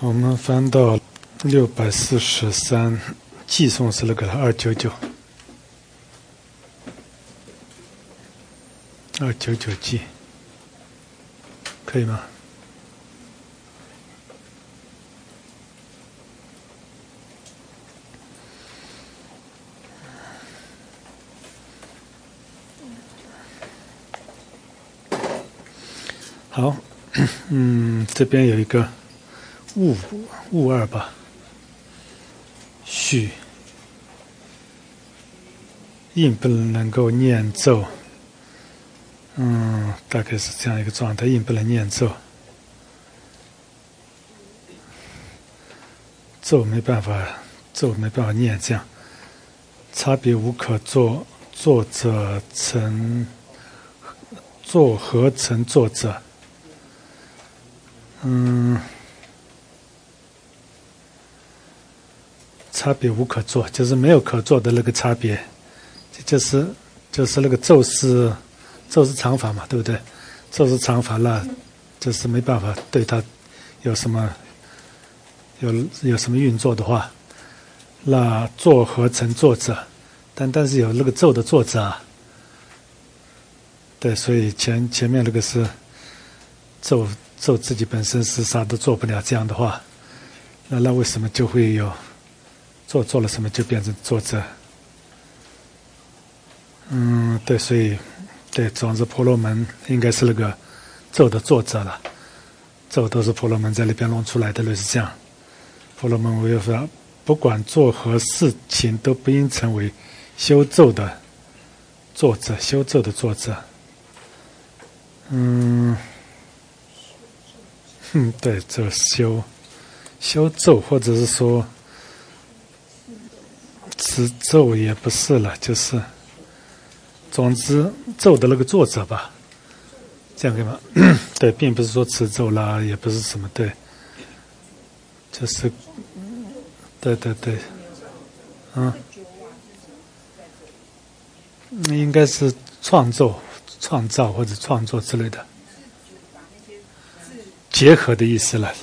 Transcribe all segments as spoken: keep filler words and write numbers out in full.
我们翻到六百四十三，寄送是那个二九九，二九九 G， 可以吗？好，嗯，这边有一个物物二吧，序，印不能够念咒，嗯，大概是这样一个状态，印不能念咒，咒没办法，咒没办法念，这样，差别无可作，作者成，作合成作者。嗯，差别无可做，就是没有可做的那个差别，就是就是那个咒是咒是常法嘛，对不对？咒是常法，那就是没办法对它有什么有有什么运作的话，那作合成作者，但但是有那个咒的作者啊，对，所以前前面那个是咒。咒自己本身是啥都做不了，这样的话，那那为什么就会有做做了什么就变成作者？嗯，对，所以对，总之婆罗门应该是那个咒的作者了，咒都是婆罗门在那边弄出来的，类似这样。婆罗门为说，不管做何事情都不应成为修咒的作者，修咒的作者。嗯。嗯，对，这修修咒，或者是说持咒也不是了，就是总之咒的那个作者吧，这样可以吗？对，并不是说持咒啦，也不是什么，对，就是对对对，嗯，应该是创作、创造或者创作之类的。结合的意思了，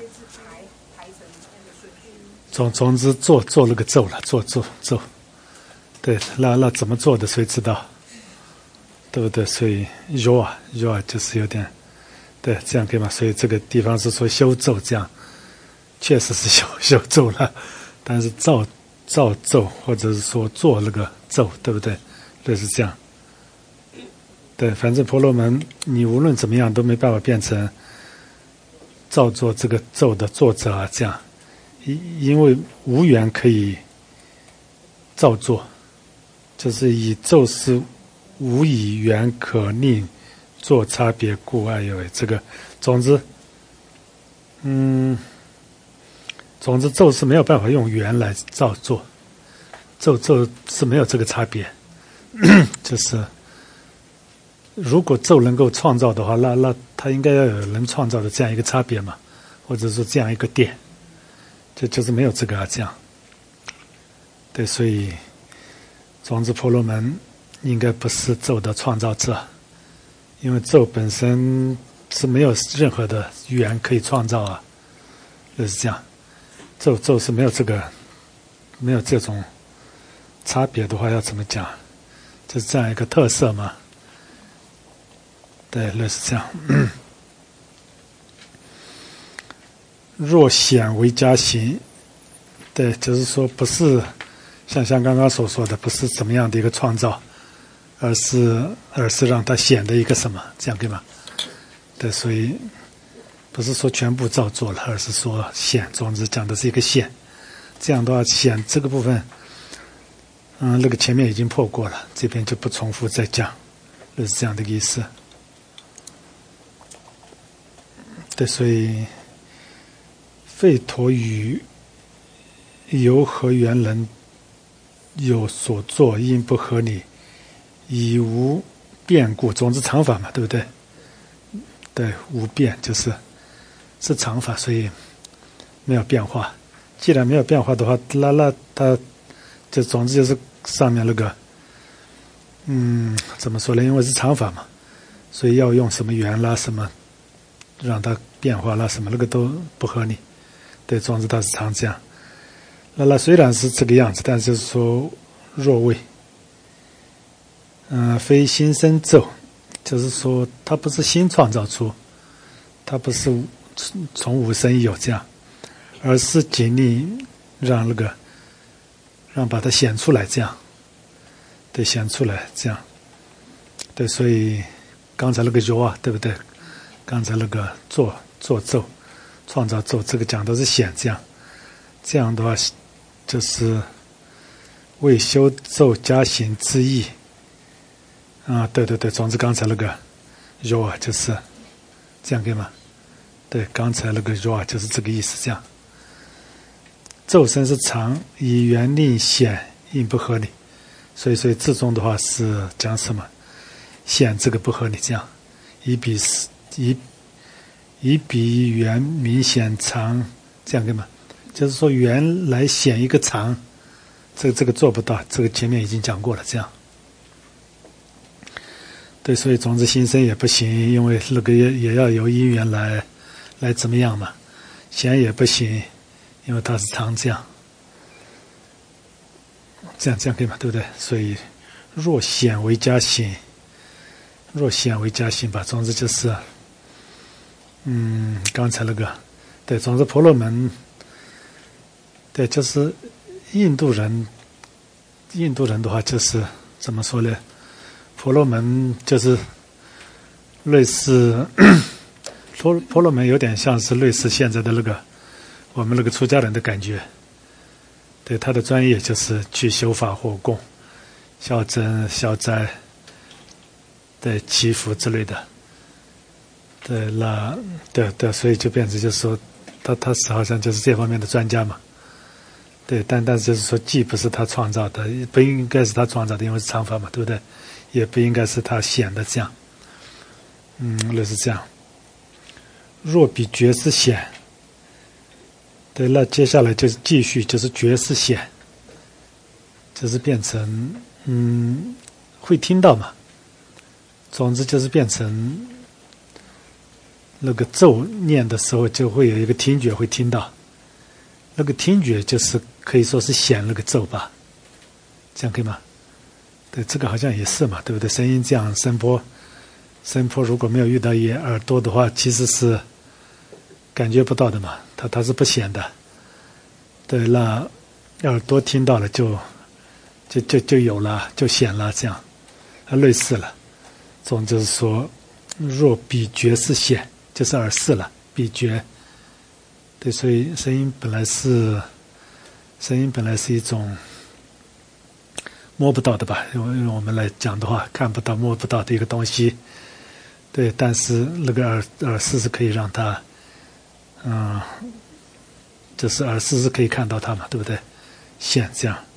总总之做做那个咒了，做做咒，对，那那怎么做的谁知道，对不对？所以 raw raw 就是有点，对，这样可以吗？所以这个地方是说修咒，这样确实是修修咒了，但是造造咒或者是说做那个咒，对不对？类似这样，对，反正婆罗门你无论怎么样都没办法变成。造作这个咒的作者啊，这样，因因为无缘可以造作，就是以咒是无以缘可令作差别故爱有为。这个，总之，嗯，总之咒是没有办法用缘来造作，咒咒是没有这个差别，就是。如果咒能够创造的话，那那它应该要有能创造的这样一个差别嘛，或者说这样一个点，就就是没有这个啊，这样。对，所以总之婆罗门应该不是咒的创造者，因为咒本身是没有任何的缘可以创造啊，就是这样。咒咒是没有这个没有这种差别的话，要怎么讲？就是这样一个特色嘛。对，类似这样。嗯、若显为加行，对，就是说不是像像刚刚所说的，不是怎么样的一个创造，而是而是让它显的一个什么，这样对吗？对，所以不是说全部照做了，而是说显，总之讲的是一个显。这样的话，显这个部分，嗯，那个前面已经破过了，这边就不重复再讲，就是这样的意思。对，所以吠陀语由何缘能有所作，因不合理，以无变故。总之常法嘛，对不对？对，无变就是是常法，所以没有变化。既然没有变化的话，那那它就总之就是上面那个，嗯，怎么说呢？因为是常法嘛，所以要用什么缘啦，什么让它变化啦，什么那个都不合理。 对，总之它是常这样。那那虽然是这个样子，但是就是说若谓，嗯、呃，非心生咒，就是说它不是心创造出，它不是从无生有这样，而是尽力让那个让把它显出来这样，对，显出来这样，对，所以刚才那个有啊，对不对？刚才那个做做咒，创造咒，这个讲的是显这样，这样的话就是为修咒加行之意啊，对对对，总之刚才那个有啊，就是这样可以吗？对，刚才那个有啊，就是这个意思，这样。咒声是常，以缘令显，应不合理，所以所以字中的话是讲什么？显这个不合理，这样以比以以比缘明显常，这样可以吗？就是说缘来显一个常，这个这个做不到，这个前面已经讲过了，这样。对，所以总之心生也不行，因为那个也也要由因缘来来怎么样嘛，显也不行，因为它是常这样，这样这样可以吗？对不对？所以若显为加行，若显为加行吧，总之就是，嗯，刚才那个，对，总之婆罗门，对，就是印度人，印度人的话就是怎么说呢？婆罗门就是类似婆婆罗门有点像是类似现在的那个我们那个出家人的感觉，对，他的专业就是去修法或供、消灾、消灾、对祈福之类的，对，那对对，所以就变成就是说他他是好像就是这方面的专家嘛，对，但但是就是说既不是他创造的，不应该是他创造的，因为是常法嘛，对不对？也不应该是他显的这样，嗯，类似这样。若比觉是显，对，那接下来就是继续就是觉是显，就是变成嗯会听到嘛，总之就是变成那个咒念的时候就会有一个听觉会听到，那个听觉就是可以说是显那个咒吧，这样可以吗？对，这个好像也是嘛，对不对？声音这样声波，声波如果没有遇到一耳朵的话，其实是感觉不到的嘛，它它是不显的。对，那耳朵听到了就就就就有了，就显了，这样，它类似了。总之是说，若比觉是显，就是耳识了，比觉。对，所以声音本来是，声音本来是一种摸不到的吧，用我们来讲的话，看不到摸不到的一个东西，对，但是那个耳耳识是可以让它，嗯，就是耳识是可以看到它嘛，对不对？显这样，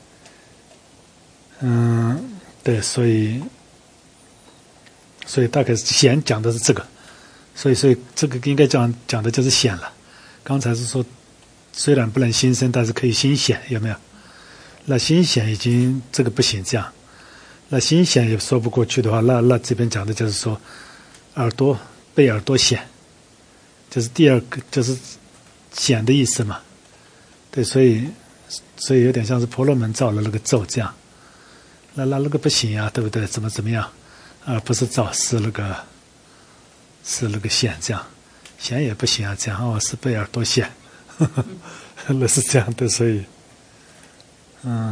嗯，对，所以所以大概显讲的是这个，所以所以这个应该讲讲的就是显了。刚才是说虽然不能心生，但是可以心显，有没有？那心显已经这个不行，这样，那心显也说不过去的话，那那这边讲的就是说，耳朵被耳朵显，就是第二个就是显的意思嘛，对，所以所以有点像是婆罗门造了那个咒这样，那那那个不行啊，对不对？怎么怎么样？啊，不是造，是那个是那个显这样，显也不行啊，这样哦是被耳朵显，呵呵那是这样的，所以。嗯，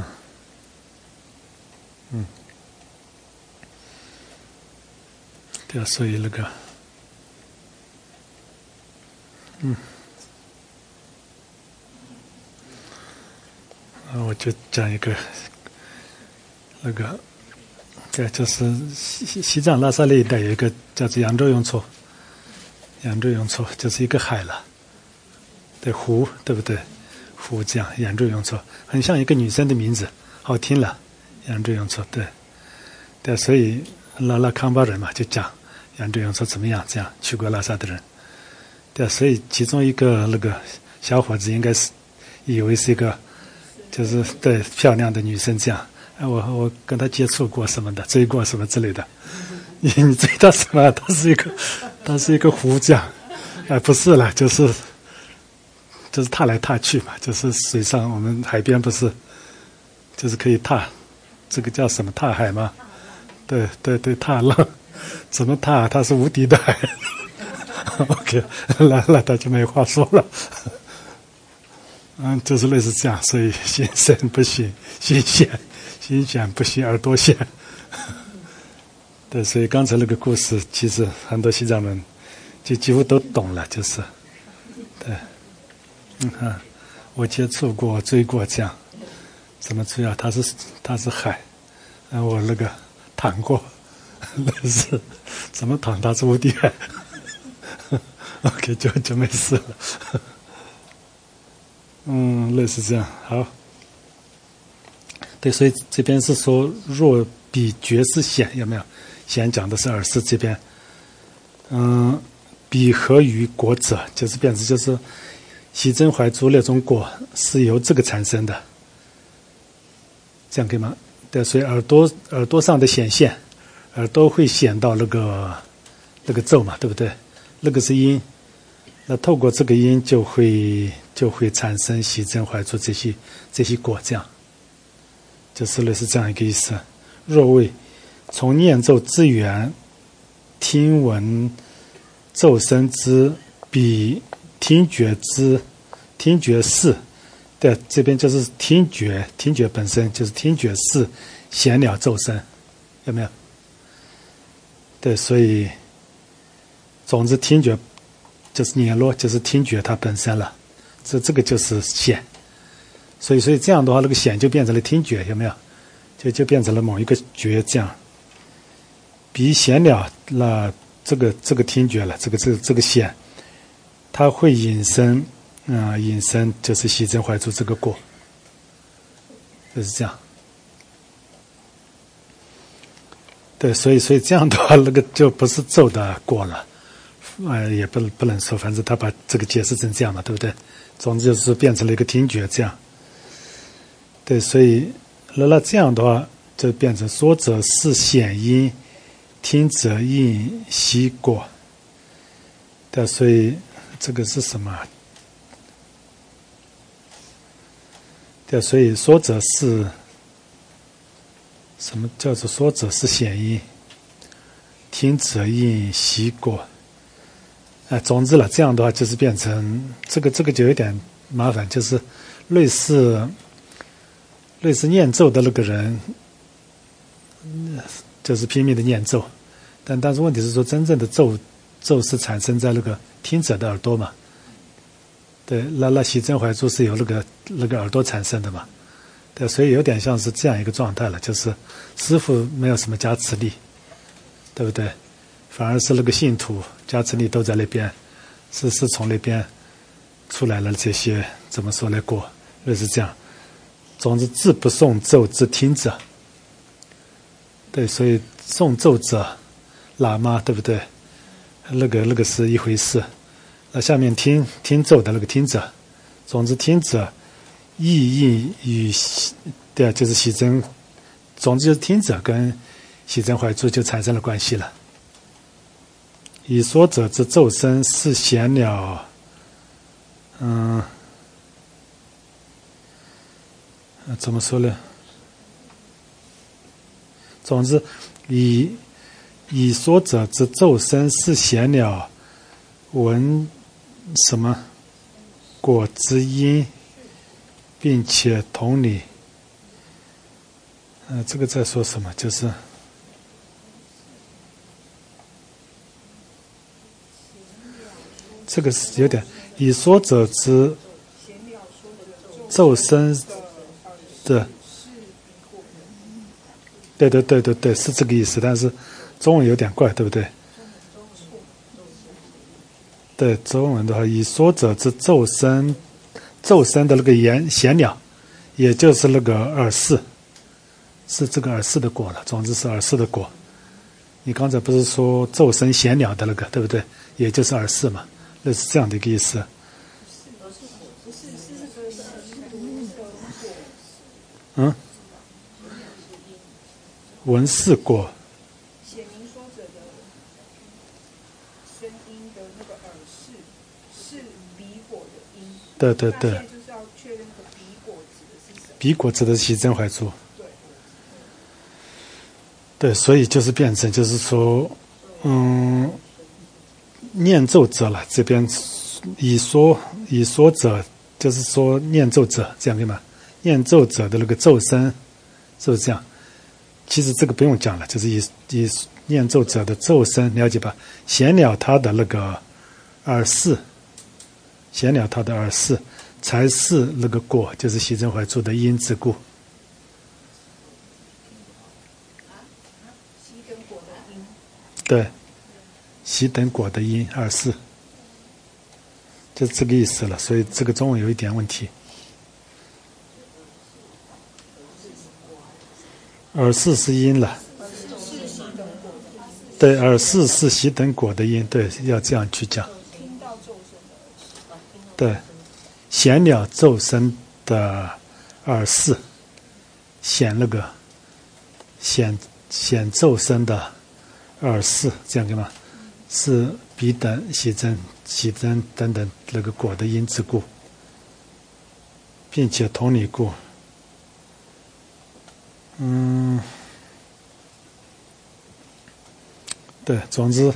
嗯，对啊，所以那个，嗯，啊，我就讲一个，那个，对，就是西西藏拉萨那一带有一个叫做扬州雍措，扬州雍措就是一个海了，对，湖，对不对？湖这样，扬州雍措很像一个女生的名字，好听了，扬州雍措，对，对，所以那那康巴人嘛就讲扬州雍措怎么样？这样去过拉萨的人，对，所以其中一个那个小伙子应该是以为是一个就是对漂亮的女生这样，哎，我我跟她接触过什么的，追过什么之类的，你你追她什么？她是一个她是一个湖这样，哎，不是了，就是。 就是踏来踏去嘛，就是水上我们海边不是，就是可以踏，这个叫什么踏海吗？对对对，踏浪，怎么踏？它是无敌的海。OK， 来了他就没话说了。嗯，就是类似这样，所以心生不行，心显，心显不行，耳朵显。对，所以刚才那个故事，其实很多西藏人就几乎都懂了，就是，对，嗯看，我接触过、追过这样，怎么追啊？他是他是海，然后我那个躺过，类似怎么躺？他是无敌海。OK， 就就没事了。嗯，类似这样。好，对，所以这边是说若比觉是显，有没有？显讲的是耳识这边。嗯，比合于果者，就是变成就是喜真怀珠那种果是由这个产生的，这样可以吗？对，所以耳朵耳朵上的显现，耳朵会显到那个那个咒嘛，对不对？那个是音，那透过这个音就会就会产生喜真怀珠这些这些果，这样就是类似这样一个意思。若谓从念咒之源，听闻咒声之比听觉之听觉是，对，这边就是听觉，听觉本身就是听觉是显了咒声，有没有？对，所以总之听觉就是念落，就是听觉它本身了，这这个就是显，所以所以这样的话，那个显就变成了听觉，有没有？就就变成了某一个觉，这样比显了那这个这个听觉了，这个这个这个显，它会引申，啊、呃，引申就是喜真怀珠这个果，就是这样。对，所以所以这样的话，那个就不是咒的果了。呃，也不不能说，反正他把这个解释成这样了，对不对？总之就是变成了一个听觉这样。对，所以那那这样的话，就变成说者是显因，听者应习果。对，所以这个是什么？对，所以说者是什么叫做说者是显因，听者应习果。哎，总之了，这样的话就是变成这个这个就有点麻烦，就是类似类似念咒的那个人，就是拼命的念咒，但但是问题是说，真正的咒咒是产生在那个听者的耳朵嘛？对，那那喜真怀珠是由那个那个耳朵产生的嘛？对，所以有点像是这样一个状态了，就是师父没有什么加持力，对不对？反而是那个信徒加持力都在那边，是是从那边出来了这些怎么说呢？果类似这样。总之，自不诵咒之听者，对，所以诵咒者喇嘛，对不对？那个那个是一回事。那下面听听咒的那个听者，总之听者意应与对啊，就是喜真，总之就是听者跟喜真怀珠就产生了关系了。以说者之咒声是显了，嗯，怎么说呢？总之，以以说者之咒声是显了闻什么果之因，并且同理，呃，这个在说什么？就是这个是有点以说者之咒声的，对对对对对，是这个意思，但是中文有点怪，对不对？对，中文的话，以说者之咒声，咒声的那个言显了，也就是那个耳识，是这个耳识的果了。总之是耳识的果。你刚才不是说咒声显了的那个，对不对？也就是耳识嘛，那是这样的一个意思。嗯，闻是果。 显明说者的声音的那个耳识是离果的音。 对对对。 那现在就是要确认那个彼果指的是什么？ 彼果指的是习真怀处。对，所以就是变成就是说，嗯，念咒者了，这边以说以说者，就是说念咒者这样对吗？念咒者的那个咒声是不是这样？其实这个不用讲了，就是以以念咒者的咒声，了解吧？显了他的那个耳识，显了他的耳识，才是那个果，就是习真怀处的因之故。 习等果的因。 对，习等果的因耳识，就是这个意思了。所以这个中文有一点问题。耳识是因了，对，耳识是习等果的因，对，要这样去讲。 听到咒声的耳识。 对，显了咒声的耳识，显那个显显咒声的耳识，这样对吗？是彼等、习真、习真等等那个果的因之故，并且同理故。嗯，对，总之，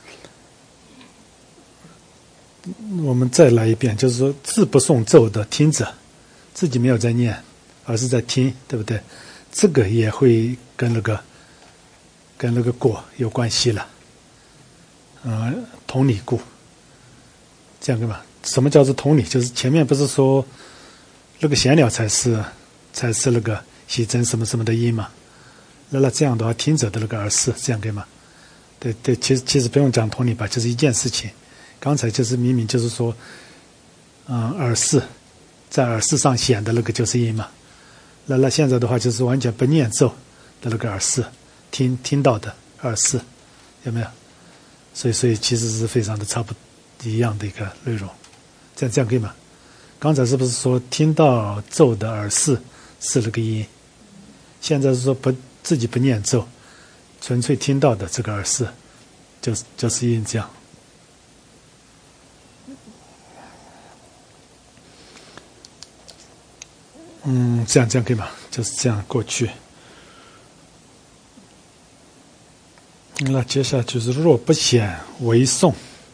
我们再来一遍，就是说，自不诵咒的听者，自己没有在念，而是在听，对不对？这个也会跟那个跟那个果有关系了。嗯、呃，同理故，这样对吧？什么叫做同理？就是前面不是说那个显了才是才是那个习真什么什么的因嘛？那那这样的话，听者的那个耳识，这样对吗？对对，其实其实不用讲同理吧，就是一件事情。刚才就是明明就是说，嗯，耳识在耳识上显的那个就是因嘛。那那现在的话，就是完全不念咒的那个耳识，听听到的耳识，有没有？所以所以其实是非常的差不一样的一个内容，这样这样可以吗？刚才是不是说听到咒的耳识是那个因？现在是说不自己不念咒，纯粹听到的这个耳识，就是就是因这样。嗯，这样这样可以吗？就是这样过去。那接下来就是若不显为诵。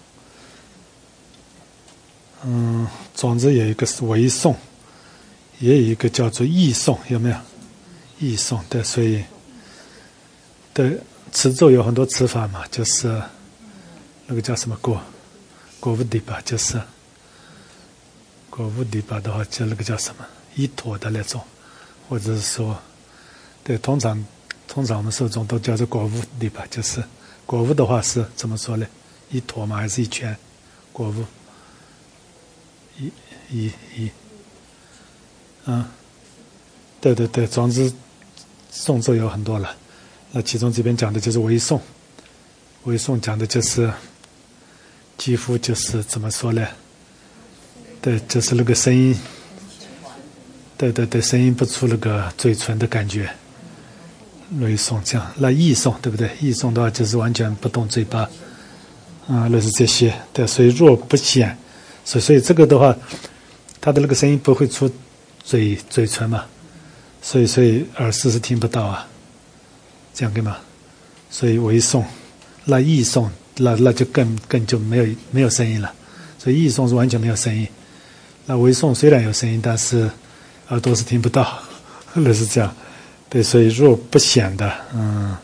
嗯，总之有一个是为诵，也有一个叫做义诵，有没有？义诵，对，所以对持咒有很多持法嘛，就是那个叫什么果果无底吧，就是果无底吧的话，就那个叫什么依陀的那种，或者是说，对，通常通常我们受众都叫做果无底吧，就是果无的话是怎么说呢？一陀吗？还是一拳？果无一一一，嗯，对对对，总之诵咒有很多了。那其中这边讲的就是为诵，为诵讲的就是几乎就是怎么说呢？对，就是那个声音，对对对，声音不出那个嘴唇的感觉。为诵这样，那意诵对不对？意诵的话就是完全不动嘴巴，啊、嗯，类似这些。对，所以若不显，所以所以这个的话，它的那个声音不会出嘴嘴唇嘛，所以所以耳识是听不到啊，这样对吗？所以为诵，那意诵，那那就更更就没有没有声音了，所以意诵是完全没有声音。那为诵虽然有声音，但是耳朵是听不到，类似这样。对，所以若不显的，嗯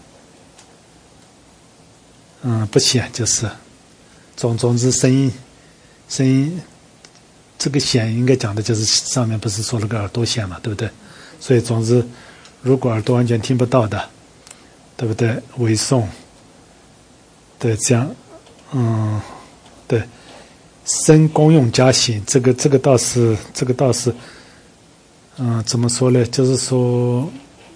嗯，不显就是总总之声音声音这个显应该讲的就是上面不是说了个耳朵显嘛，对不对？所以总之如果耳朵完全听不到的，对不对？为诵，对，这样，嗯，对，身功用加行，这个这个倒是这个倒是，嗯，怎么说呢？就是说。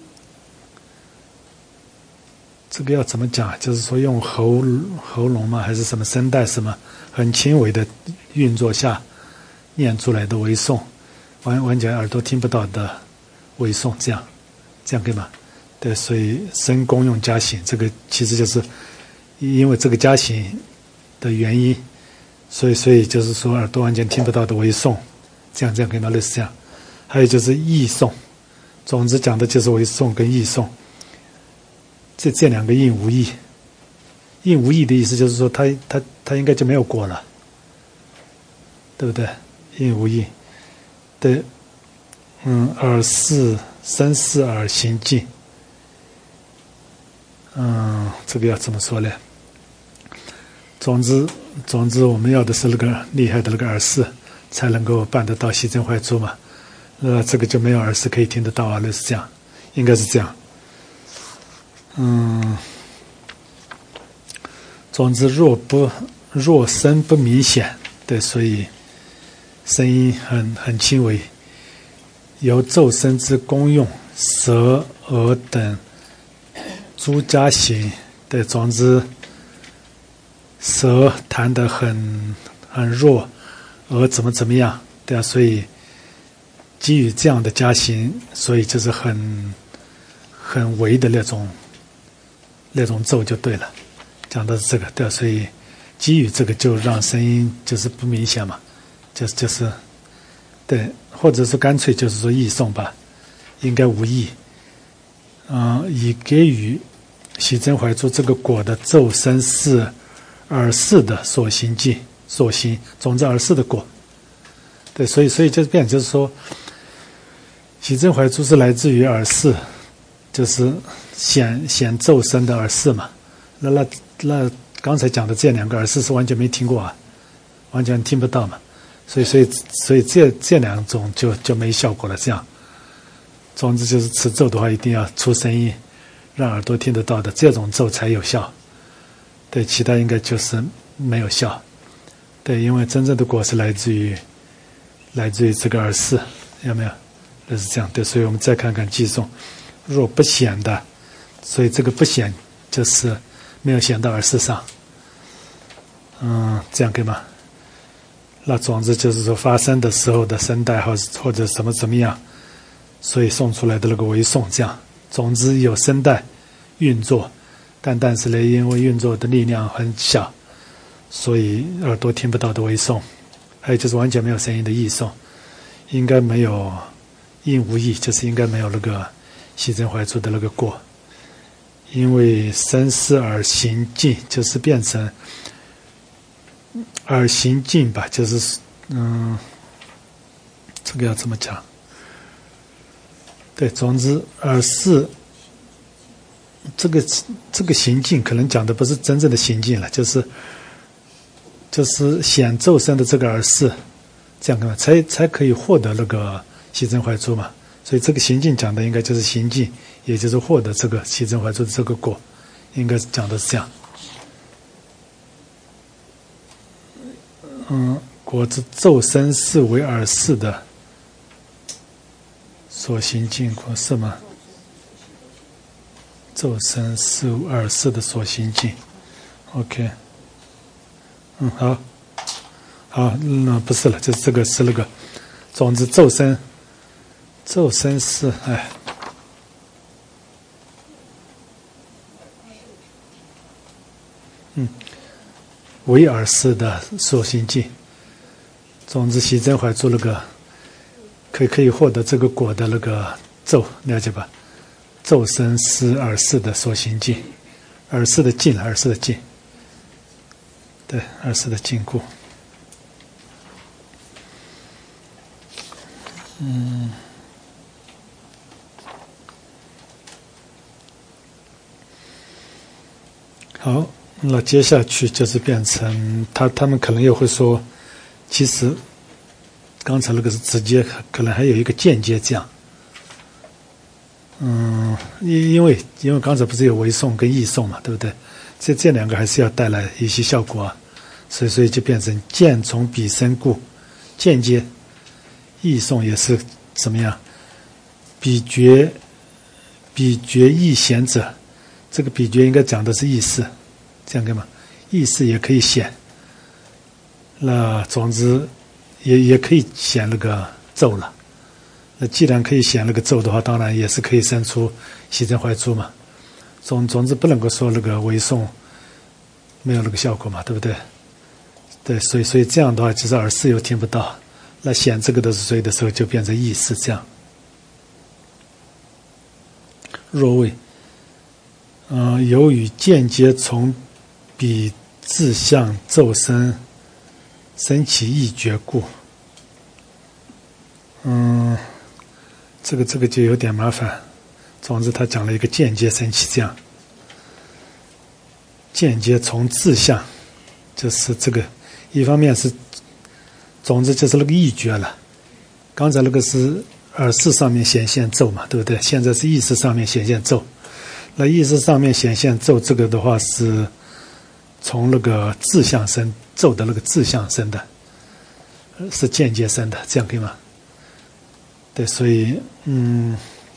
这个要怎么讲？就是说用喉喉咙吗？还是什么声带什么很轻微的运作下念出来的为诵，完完全耳朵听不到的为诵，这样这样可以吗？对，所以身功用加行，这个其实就是因为这个加行的原因，所以所以就是说耳朵完全听不到的为诵， 这样这样可以吗？类似这样。还有就是译诵，总之讲的就是为诵跟译诵。这这两个印无义，印无义的意思就是说它它它应该就没有果了，对不对？印无义，对，嗯，耳视身视耳行进，嗯，这个要怎么说呢？总之总之我们要的是那个厉害的那个耳视，才能够办得到息真怀珠嘛。那这个就没有耳视可以听得到啊，类似这样，应该是这样。嗯，总之若不若声不明显，对，所以声音很很轻微，由奏声之功用，舌耳等诸加行，对，总之舌弹得很很弱，耳怎么怎么样，对啊，所以基于这样的加行，所以就是很很微的那种那种奏就对了，讲的是这个，对啊，所以基于这个就让声音就是不明显嘛，就是就是对，或者说干脆就是说译诵吧，应该无异，嗯、呃，以给予息真怀珠这个果的奏声是耳视的所行迹所行，总之耳视的果，对，所以所以就变就是说，息真怀珠是来自于耳视，就是显显奏声的耳视嘛。那那那刚才讲的这两个耳视是完全没听过啊，完全听不到嘛。所以所以所以这这两种就就没效果了。这样，总之就是持咒的话，一定要出声音，让耳朵听得到的这种咒才有效。对，其他应该就是没有效。对，因为真正的果是来自于来自于这个耳视，有没有？就是这样。对，所以我们再看看寄颂，若不显的，所以这个不显就是没有显到耳视上。嗯，这样可以吗？那总之就是说发声的时候的声带或或者什么怎么样，所以送出来的那个为诵这样。总之有声带运作，但但是呢，因为运作的力量很小，所以耳朵听不到的为诵。还有就是完全没有声音的译诵，应该没有音无义，就是应该没有那个息真怀珠的那个过，因为声视耳行进就是变成耳行进吧，就是嗯，这个要怎么讲？对，总之耳视这个这个行进可能讲的不是真正的行进了，就是就是显奏声的这个耳视，这样的才才可以获得那个息真怀珠嘛。所以这个行进讲的应该就是行进，也就是获得这个息真怀珠的这个果，应该讲的是这样。嗯，果之奏声是为耳视的所行进果是吗？奏声是耳视的所行进 ，OK， 嗯，好，好，那不是了，就是这个是那个，总之奏声，奏声是哎，嗯。为耳视的所行进，总之息真怀珠那个可以可以获得这个果的那个咒，了解吧？咒声是耳视的所行进，耳视的进，耳视的进，对，耳视的禁锢。嗯，好。那接下去就是变成他他们可能又会说，其实刚才那个是直接，可能还有一个间接这样。嗯，因因为因为刚才不是有为诵跟译诵嘛，对不对？这这两个还是要带来一些效果啊，所以所以就变成见从彼身故，间接译诵也是怎么样？比觉比觉义显者，这个比觉应该讲的是意识。这样干嘛？意识也可以显，那总之也也可以显那个咒了。那既然可以显那个咒的话，当然也是可以生出息真怀珠嘛。总总之不能够说那个为诵没有那个效果嘛，对不对？对，所以所以这样的话，其实耳视又听不到， 那显这个的是谁的时候，就变成意识这样。若谓，嗯、呃，由于间接从彼自相骤生，生起意觉故。嗯，这个这个就有点麻烦。总之，他讲了一个间接生起这样，间接从自相，就是这个，一方面是，总之就是那个意觉了。刚才那个是耳识上面显现咒嘛，对不对？现在是意识上面显现咒。那意识上面显现咒这个的话是从那个自相生咒的那个自相生的，是间接生的，这样可以吗？对，所以嗯，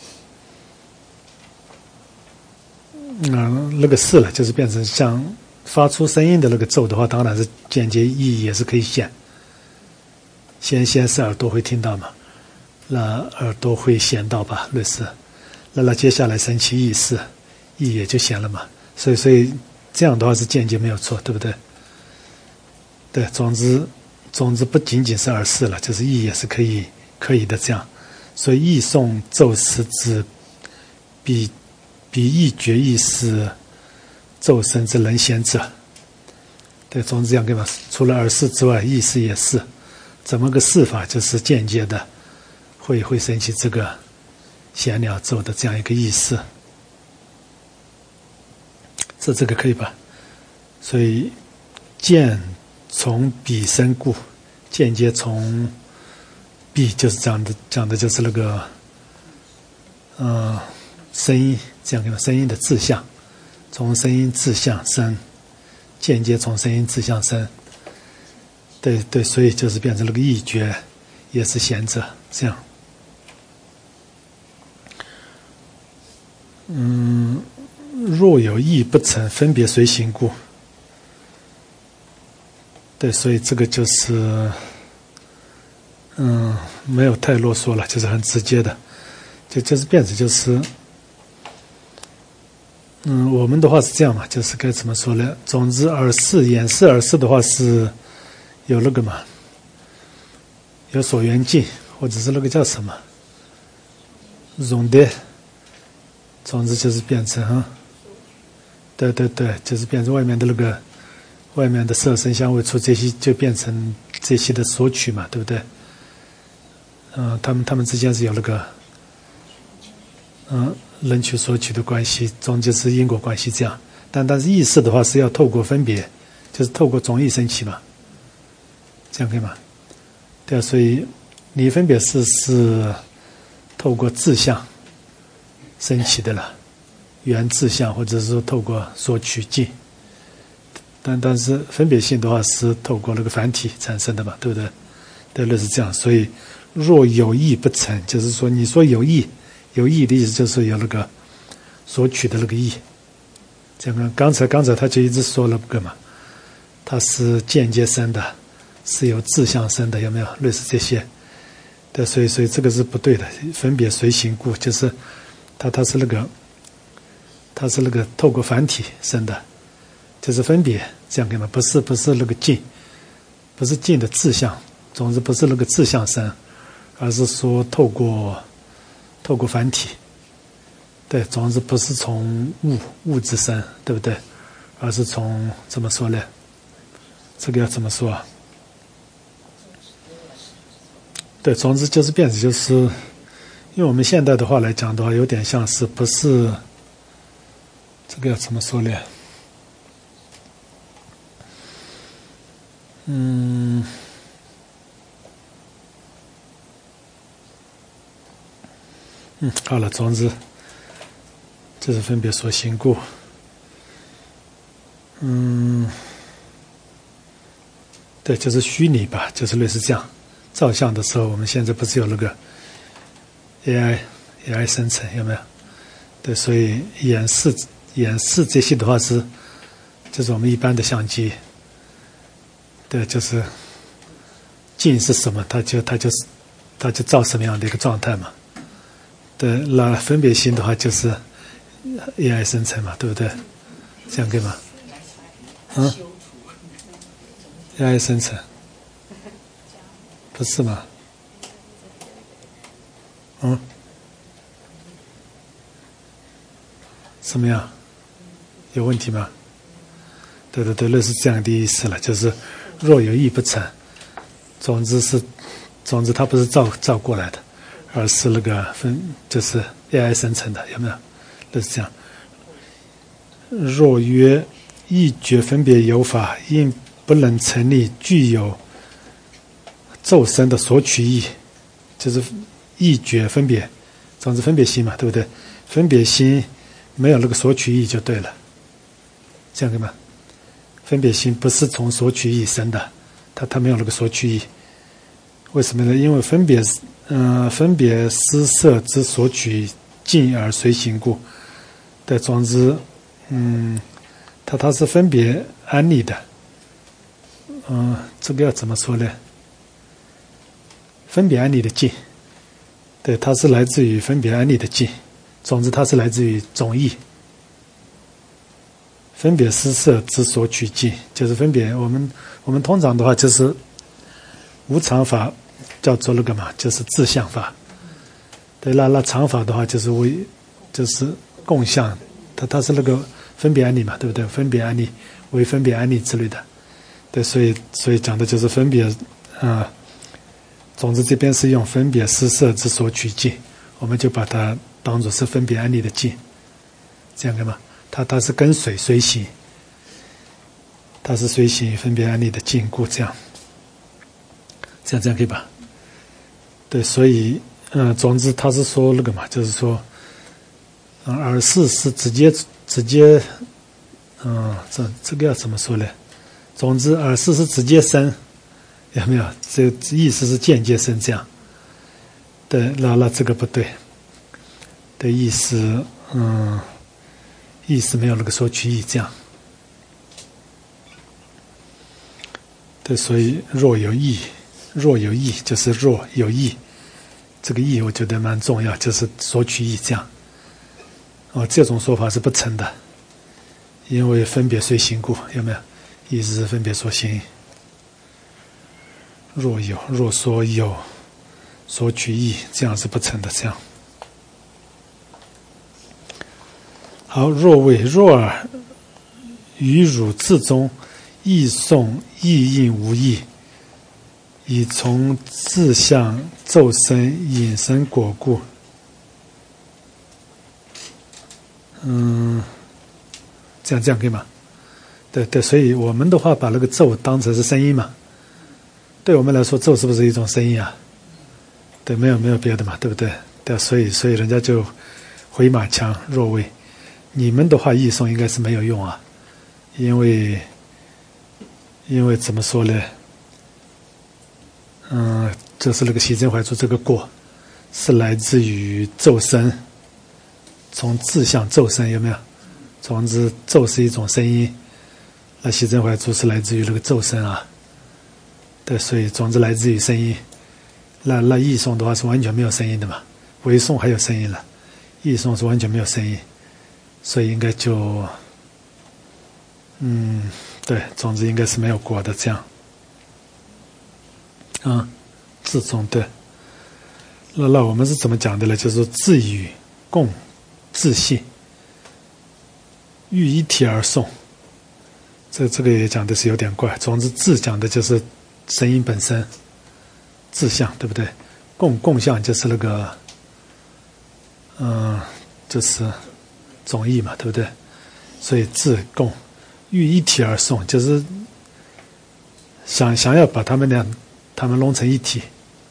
嗯，那个是了，就是变成像发出声音的那个咒的话，当然是间接意义也是可以显。先先是耳朵会听到嘛，那耳朵会显到吧，类似，那那接下来升起意识，意也就显了嘛。所以所以这样的话是间接没有错，对不对？对，总之总之不仅仅是耳识了，就是意也是可以可以的这样。所以意诵咒是指比比意觉意识咒声之能显者。对，总之这样对吧？除了耳识之外，意识也是。怎么个示法？就是间接的，会会升起这个显了咒的这样一个意识。这这个可以吧？所以间从彼生故，间接从彼就是讲的讲的就是那个呃声音，这样对吧？声音的志向，从声音志向生，间接从声音志向生。对对，所以就是变成那个意觉，也是显者这样。嗯，若有意不成，分别随行故。对，所以这个就是，嗯，没有太啰嗦了，就是很直接的，就就是变成就是，嗯，我们的话是这样嘛，就是该怎么说呢？总之，耳识、眼识、耳识的话是。有那个嘛，有所缘境，或者是那个叫什么，容的，总之就是变成哈，对对对，就是变成外面的那个，外面的色声香味触这些，就变成这些的索取嘛，对不对？嗯、呃，他们他们之间是有那个，嗯，能取索取的关系，终究是因果关系这样。但但是意识的话是要透过分别，就是透过总意升起嘛。这样可以吗？对啊，所以你分别是是透过志向升起的了，原志向或者是说透过索取境，但但是分别性的话是透过那个繁体产生的嘛，对不对？对，类似这样。所以若有意不成，就是说你说有意，有意的意思就是有那个索取的那个意。这样刚才刚才他就一直说了个嘛，它是间接生的。是由志向生的，有没有类似这些？对，所以所以这个是不对的。分别随行故，就是它它是那个，它是那个透过繁体生的，就是分别这样可以吗？不是不是那个境，不是境的志向，总之不是那个志向生，而是说透过透过繁体。对，总之不是从物物质生，对不对？而是从怎么说呢？这个要怎么说啊？对，总之就是变成就是，因为我们现代的话来讲的话，有点像是不是这个要怎么说呢？嗯，嗯，好了，总之就是分别所行故。嗯，对，就是虚拟吧，就是类似这样。照相的时候，我们现在不是有那个 A I A I 生成有没有？对，所以演示演示这些的话是，就是我们一般的相机，对，就是镜是什么，它就它就是它就照什么样的一个状态嘛。对，那分别心的话就是 A I 生成嘛，对不对？这样可以吗？嗯 ，A I 生成。不是吗？ 嗯，什么样？有问题吗？对对对，类似这样的意思了，就是若有义不成。总之是，总之它不是照照过来的，而是那个分，就是 A I 生成的，有没有？类似这样。若曰义觉分别有法，因不能成立具有骤生的索取义，就是义觉分别，总之分别心嘛，对不对？分别心没有那个索取义就对了，这样对吗？分别心不是从索取义生的，它它没有那个索取义。为什么呢？因为分别，嗯、呃，分别施设之索取尽而随行故。对，总之，嗯，它它是分别安立的。嗯、呃，这个要怎么说呢？分别安立的尽，对，它是来自于分别安立的尽。总之，它是来自于总义。分别施设之所取尽，就是分别。我们我们通常的话就是无常法，叫做那个嘛，就是自相法。对，那那常法的话就是为就是共相，它它是那个分别安立嘛，对不对？分别安立为分别安立之类的。对，所以所以讲的就是分别啊、呃。总之这边是用分别施设之所取尽，我们就把它当作是分别安立的尽，这样的嘛。它它是跟随随行，它是随行分别安立的禁锢，这样，这样这样可以吧？对，所以嗯、呃，总之他是说那个嘛，就是说，嗯、呃，而是是直接直接，嗯、呃，这这个要怎么说呢？总之，而是是直接生，有没有？这意思是间接生，这样。对，那那这个不对。的意思，嗯。意思没有那个索取义，这样。对，所以若有义，若有义就是若有义，这个义我觉得蛮重要，就是索取义这样。哦，这种说法是不成的，因为分别随行故，有没有？意思是分别所行。若有，若说有索取义，这样是不成的，这样。好，若谓若尔于汝自中，义颂义应无义，以从自相骤生引生果故。嗯，这样这样可以吗？对对，所以我们的话把那个咒当成是声音嘛，对我们来说咒是不是一种声音啊？对，没有没有别的嘛，对不对？对，所以所以人家就回马枪若谓。你们的话译诵应该是没有用啊，因为因为怎么说呢？嗯，就是那个习真怀出这个过，是来自于骤生，从自相骤生，有没有？总之，骤是一种声音，那习真怀出是来自于那个骤生啊。对，所以总之来自于声音。那那译诵的话是完全没有声音的嘛，唯诵还有声音了，译诵是完全没有声音。所以应该就，嗯，对，总之应该是没有果的这样，啊、嗯，自中对。那那我们是怎么讲的呢？就是自与共自信，欲一体而诵。这这个也讲的是有点怪。总之，自讲的就是声音本身，自相，对不对？共共相就是那个，嗯，就是。总义嘛，对不对？所以自共欲一体而诵，就是想想要把他们俩他们弄成一体，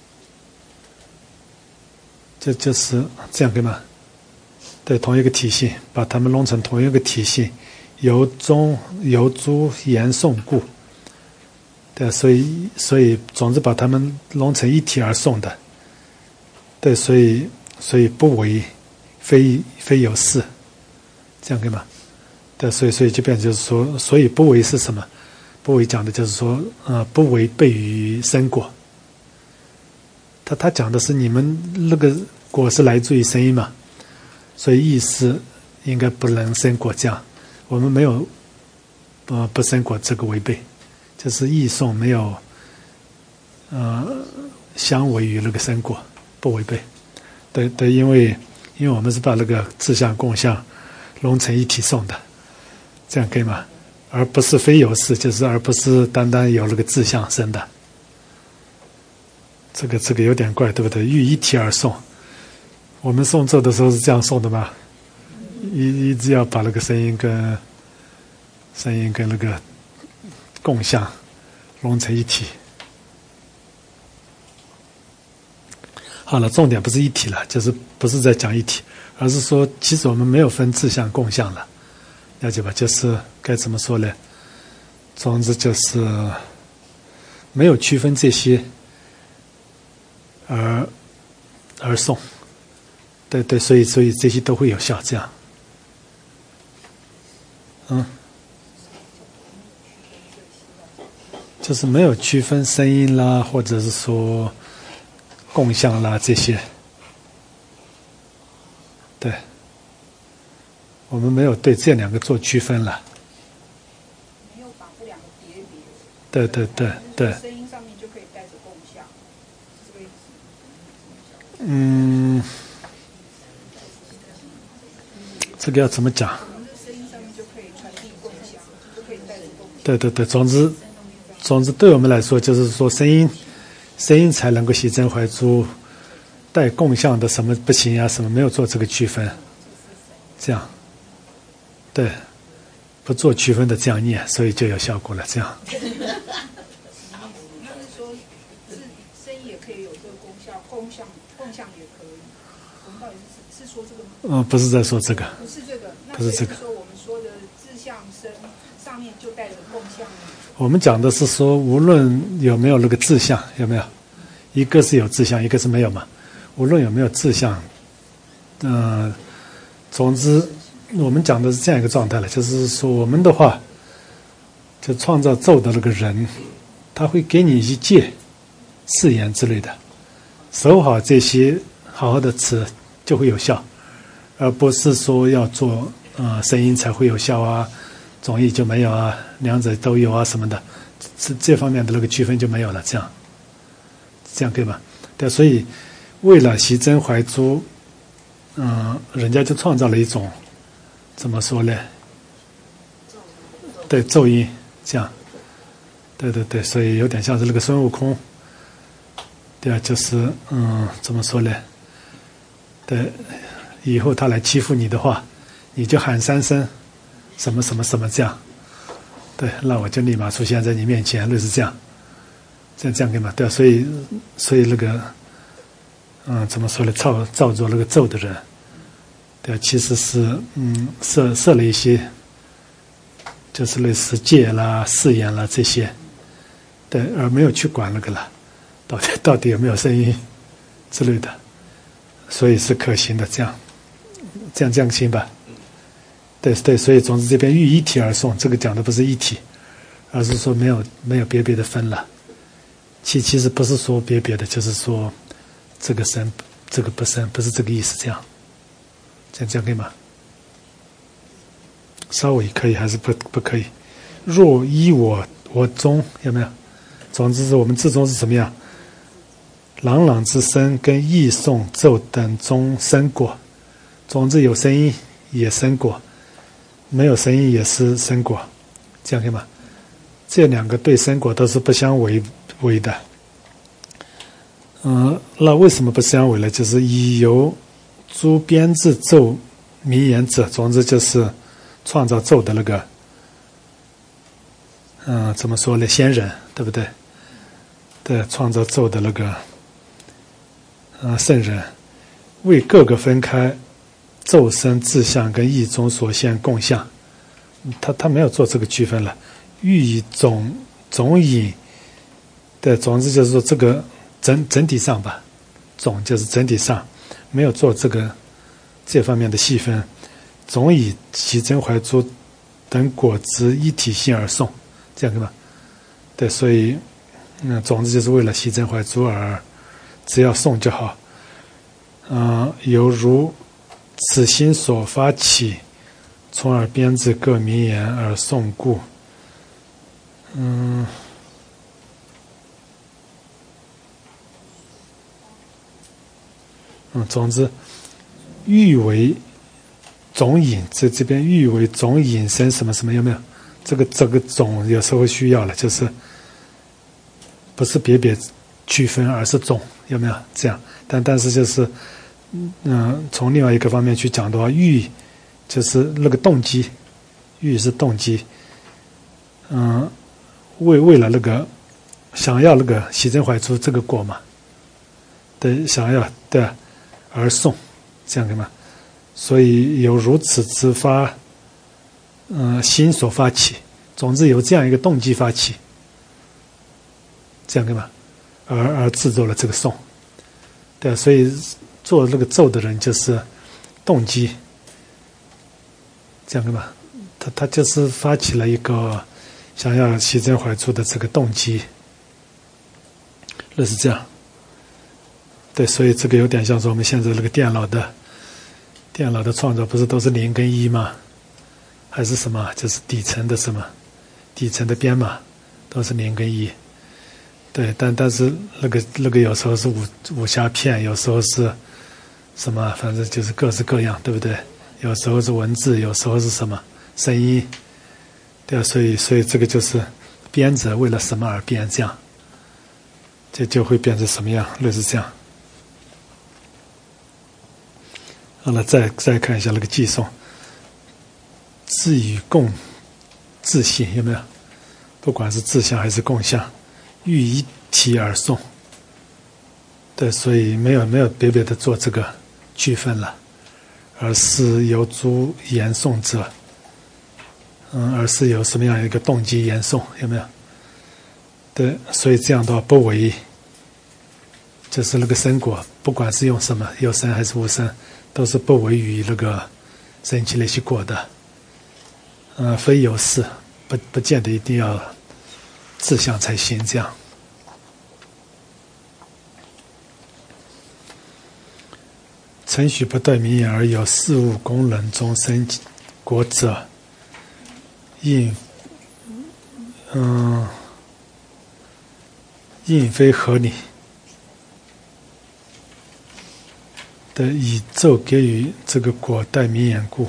就就是这样对吗？对，同一个体系，把他们弄成同一个体系，由中由诸言诵故。对，所以所以总之把他们弄成一体而诵的。对，所以所以不为非非有事。这样可以吗？对，所以所以就变成就是说，所以不为是什么？不为讲的就是说，呃，不违背于生果。他他讲的是你们那个果是来自于声音嘛，所以意思应该不能生果这样。我们没有呃不生果这个违背，就是译诵没有呃相违于那个生果，不违背。 对对，因为因为我们是把那个自相共相融成一体送的，这样可以吗？而不是非有事，就是而不是单单有那个自相生的。这个这个有点怪，对不对？欲一体而送，我们送咒的时候是这样送的吗？一一直要把那个声音跟声音跟那个共相融成一体。好了，重点不是一体了，就是不是在讲一体，而是说其实我们没有分自相共相了，了解吧？就是该怎么说呢？总之就是没有区分这些而而送，对对，所以所以这些都会有效，这样，嗯，就是没有区分声音啦，或者是说共相啦这些，对，我们没有对这两个做区分了。 没有把这两个别别。 对对对对。 声音上面就可以带着共相，是这个意思。 嗯，这个要怎么讲？ 我们的声音上面就可以传递共相，就可以带着共相。 对对对，总之，总之对我们来说，就是说声音。声音才能够习真怀珠，带共相的什么不行呀、啊？什么没有做这个区分，这样，对，不做区分的这样念，所以就有效果了。这样。 那是说，是声音也可以有这个功效，共相共相也可以。我们到底是是说这个吗？ 嗯，不是在说这个。 不是这个， 不是这个。 说我们说的自相声上面就带着共相。 我们讲的是说，无论有没有那个自相，有没有？一个是有自相，一个是没有嘛。无论有没有自相，嗯、呃，总之，我们讲的是这样一个状态了，就是说，我们的话，就创造咒的那个人，他会给你一戒、誓言之类的，守好这些好好的词就会有效，而不是说要做呃声音才会有效啊。总义就没有啊，两者都有啊什么的，这这方面的那个区分就没有了，这样，这样可以吧？对，所以为了习真怀珠，嗯、呃，人家就创造了一种怎么说呢？对，咒音这样，对对对，所以有点像是那个孙悟空，对啊，就是嗯，怎么说呢？对，以后他来欺负你的话，你就喊三声。什么什么什么这样，对，那我就立马出现在你面前，类似这样，这样这样可以吗？对啊，所以所以那个，嗯，怎么说呢？造造作那个咒的人，对啊，其实是嗯设设了一些，就是类似戒啦、誓言啦这些，对，而没有去管那个了，到底到底有没有声音之类的，所以是可行的。这样，这样这样行吧？对对，所以总之这边欲一体而送，这个讲的不是一体，而是说没有没有别别的分了。其其实不是说别别的，就是说这个生这个不生，不是这个意思。这样，这样这样可以吗？稍微可以还是不不可以？若依我我中有没有？总之是我们字中是什么样？朗朗之声跟意诵咒等中生果，总之有声音也生果。没有声音也是生果，这样可以吗？这两个对生果都是不相违违的。嗯，那为什么不相违呢？就是以由诸编制咒名言者，总之就是创造咒的那个，嗯，怎么说呢？先人，对不对？对，创造咒的那个，嗯，圣人，为各个分开。咒声自相跟意中所现共相，他他没有做这个区分了。欲以总总以的总之就是说这个整整体上吧，总就是整体上没有做这个这方面的细分，总以习真怀珠等果子一体性而诵，这样对吧？对，所以嗯，总之就是为了习真怀珠而只要诵就好。嗯、呃，犹如。此心所发起，从而编制各名言而诵故。嗯， 嗯，总之，欲为总引，这这边欲为总引申什么什么有没有？这个这个总有时候需要了，就是不是别别区分，而是总有没有这样？但但是就是嗯、呃，从另外一个方面去讲的话，欲就是那个动机，欲是动机，嗯、呃，为为了那个想要那个喜珍怀出这个果嘛，对，想要对而送，这样的嘛，所以有如此之发。嗯、呃，心所发起，总之有这样一个动机发起，这样对吗？而而制作了这个颂，对，所以做那个咒的人就是动机，这样对吗？他他就是发起了一个想要喜珍怀出的这个动机，类似这样。对，所以这个有点像是我们现在那个电脑的电脑的创造，不是都是零跟一吗？还是什么？就是底层的什么，底层的编码都是零跟一，对，但但是那个那个有时候是武武侠片，有时候是什么，反正就是各式各样，对不对？有时候是文字，有时候是什么声音，对啊，所以所以这个就是编者为了什么而编，这样就就会变成什么样，类似这样。好了，再再看一下那个寄送。自与共自性有没有？不管是自相还是共相，欲一体而送。对，所以没有没有别别的做这个区分了，而是由诸言颂者，嗯，而是有什么样一个动机言颂，有没有？对，所以这样的话不为，就是那个生果，不管是用什么，有生还是无生，都是不为于那个生起那些果的。呃，非有事，不不见得一定要自相才行，这样。承许不待名言而有事物功能中生果者，应嗯应非合理的以咒给予这个果待名言故。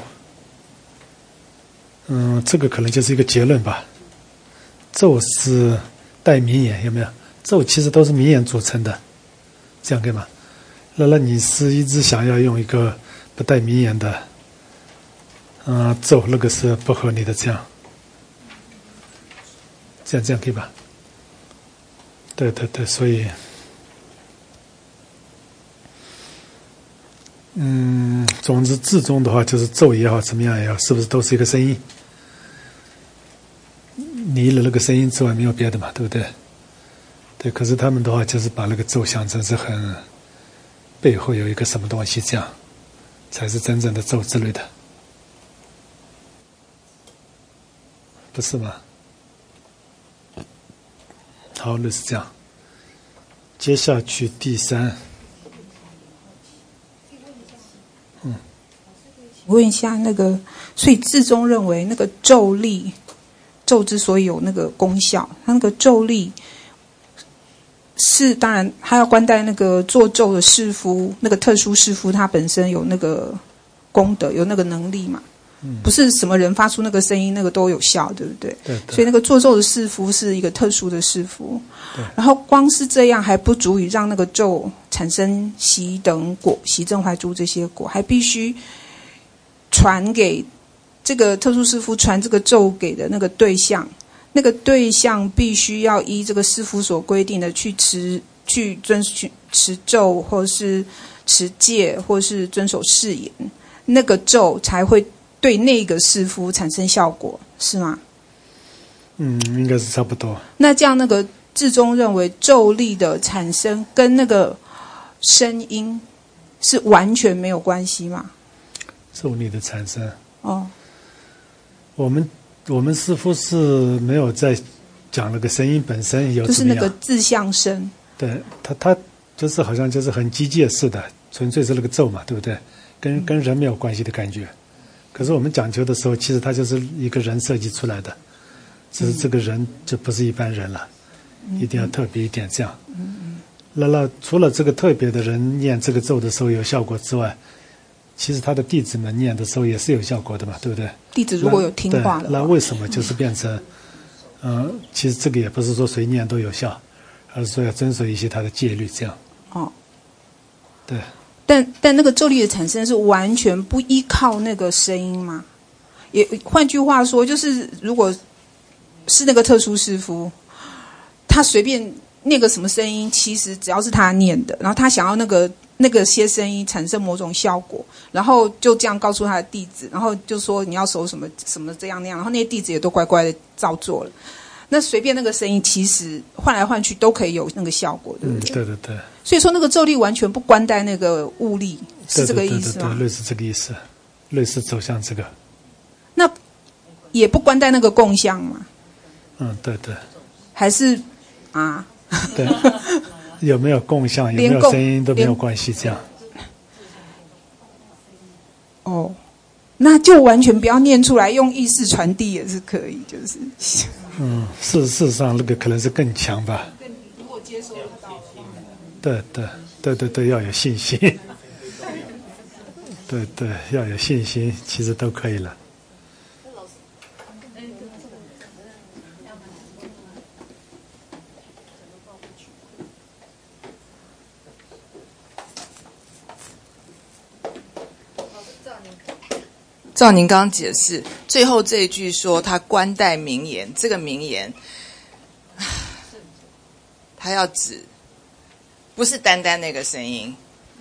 嗯，这个可能就是一个结论吧。咒是带名言，有没有？咒其实都是名言组成的，这样对吗？那那你是一直想要用一个不带名言的，嗯、呃，咒，那个是不合理的，这样，这样这样可以吧？对对对，所以，嗯，总之至终的话，就是咒也好，怎么样也好，是不是都是一个声音？离了那个声音之外没有别的嘛，对不对？对，可是他们的话就是把那个咒想成是很背后有一个什么东西，这样才是真正的咒之类的，不是吗？好，那是这样。接下去第三， 嗯，问一下那个，所以至终认为那个咒力。咒之所以有那个功效，它那个咒力是当然，它要关待那个做咒的士夫，那个特殊士夫，他本身有那个功德，有那个能力嘛，嗯、不是什么人发出那个声音，那个都有效，对不对？ 对对。 所以那个做咒的士夫是一个特殊的士夫，然后光是这样还不足以让那个咒产生喜等果、喜正怀珠这些果，还必须传给。这个特殊师傅传这个咒给的那个对象，那个对象必须要依这个师傅所规定的去持、去遵循持咒，或是持戒，或是遵守誓言，那个咒才会对那个师傅产生效果，是吗？ 嗯，应该是差不多。 那这样，那个至终认为咒力的产生跟那个声音是完全没有关系吗？ 咒力的产生， 哦。 我们我们似乎是没有在讲那个声音本身有就是那个自相声， 对他他就是好像就是很机械式的，纯粹是那个咒嘛，对不对？跟跟人没有关系的感觉。可是我们讲究的时候，其实他就是一个人设计出来的，只是这个人就不是一般人了，一定要特别一点这样。 那那除了这个特别的人念这个咒的时候有效果之外，其实他的弟子们念的时候也是有效果的嘛，对不对？ 弟子如果有听话的话， 那为什么就是变成，嗯、呃，其实这个也不是说谁念都有效，而是说要遵守一些他的戒律，这样。 哦， 对。 但但那个咒力的产生是完全不依靠那个声音吗？也换句话说，就是如果是那个特殊师父，他随便念个什么声音，其实只要是他念的，然后他想要那个那个些声音产生某种效果，然后就这样告诉他的弟子，然后就说你要守什么什么这样那样，然后那些弟子也都乖乖的照做了。那随便那个声音，其实换来换去都可以有那个效果，对不对？ 嗯，对对对。 所以说那个咒力完全不关待那个物力，是这个意思吗？ 对对对对，类似这个意思，类似走向这个。 那也不关待那个共相嘛？ 嗯，对对。 还是啊？ 对，有没有共相，有没有声音都没有关系，这样。 哦。那就完全不要念出来，用意识传递也是可以，就是。 嗯，事事实上那个可能是更强吧。 如果接收得到的话。 对对对对对，要有信心。对对，要有信心，其实都可以了。 照您刚刚解释，最后这一句说他官带名言，这个名言，他要指不是单单那个声音，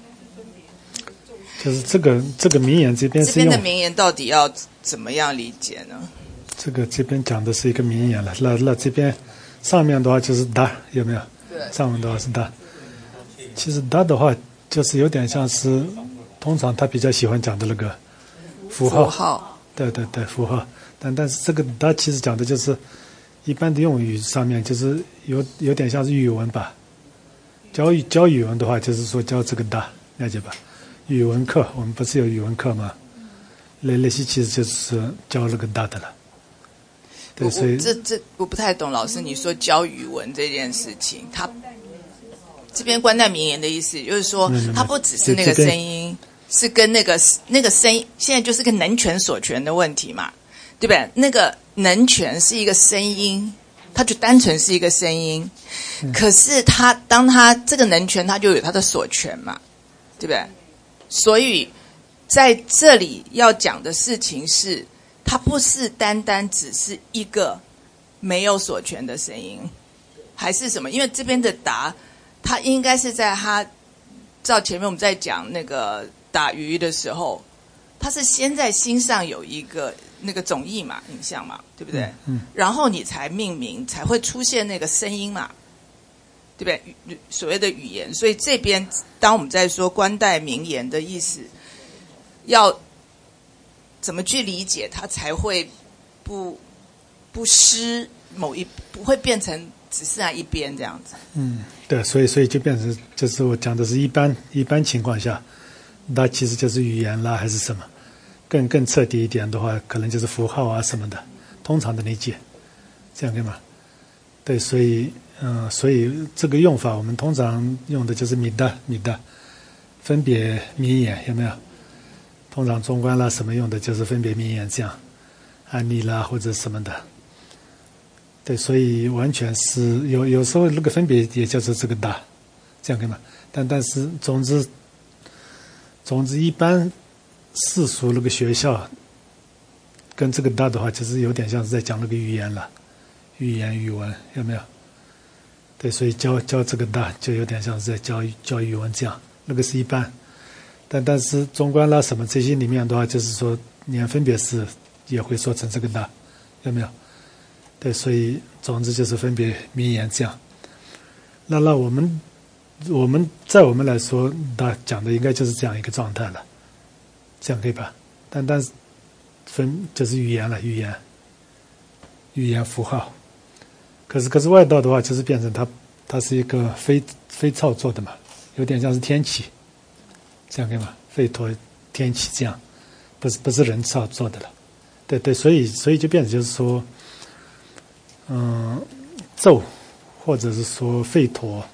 就是这个这个名言这边是这边的名言到底要怎么样理解呢？ 这个这边讲的是一个名言了，那那这边上面的话就是达，有没有？ 对， 上面的话是达。其实达的话就是有点像是，通常他比较喜欢讲的那个。符号， 符号， 对对对，符号。但但是这个它其实讲的就是一般的用语上面，就是有有点像是语文吧。教语教语文的话，就是说教这个大，了解吧？语文课我们不是有语文课吗？那那些其实就是教那个大的了。对，所以这这我不太懂，老师你说教语文这件事情，他这边官带名言的意思，就是说它不只是那个声音。是跟那个那个声音，现在就是个能权所权的问题嘛，对不对？那个能权是一个声音，它就单纯是一个声音，嗯、可是它当它这个能权，它就有它的所权嘛，对不对？所以在这里要讲的事情是，它不是单单只是一个没有所权的声音，还是什么？因为这边的答，它应该是在它照前面我们在讲那个。打鱼的时候，他是先在心上有一个那个总意嘛、影像嘛，对不对？ 嗯。嗯然后你才命名，才会出现那个声音嘛，对不对？所谓的语言，所以这边当我们在说官带名言的意思，要怎么去理解，它才会不不失某一，不会变成只剩下一边这样子。 嗯，对，所以所以就变成就是我讲的是一般一般情况下。那其实就是语言啦，还是什么？更更彻底一点的话，可能就是符号啊什么的，通常的理解，这样可以吗？对，所以嗯、呃，所以这个用法我们通常用的就是米的米的，分别名言有没有？通常中观啦什么用的就是分别名言这样，案例啦或者什么的。对，所以完全是有有时候那个分别也叫做这个大，这样可以吗？但但是总之。总之，一般世俗那个学校跟这个大的话，其实有点像是在讲那个语言了，语言语文有没有？对，所以教教这个大就有点像是在教教语文这样，那个是一般。但但是中观啦什么这些里面的话，就是说连分别是也会说成这个大，有没有？对，所以总之就是分别名言这样。那那我们。我们在我们来说，他讲的应该就是这样一个状态了，这样可以吧？但但是分就是语言了，语言，语言符号。可是可是外道的话，就是变成它它是一个非非操作的嘛，有点像是天启，这样可以吗？吠陀天启这样，不是不是人操作的了。对对，所以所以就变成就是说，嗯，咒或者是说吠陀。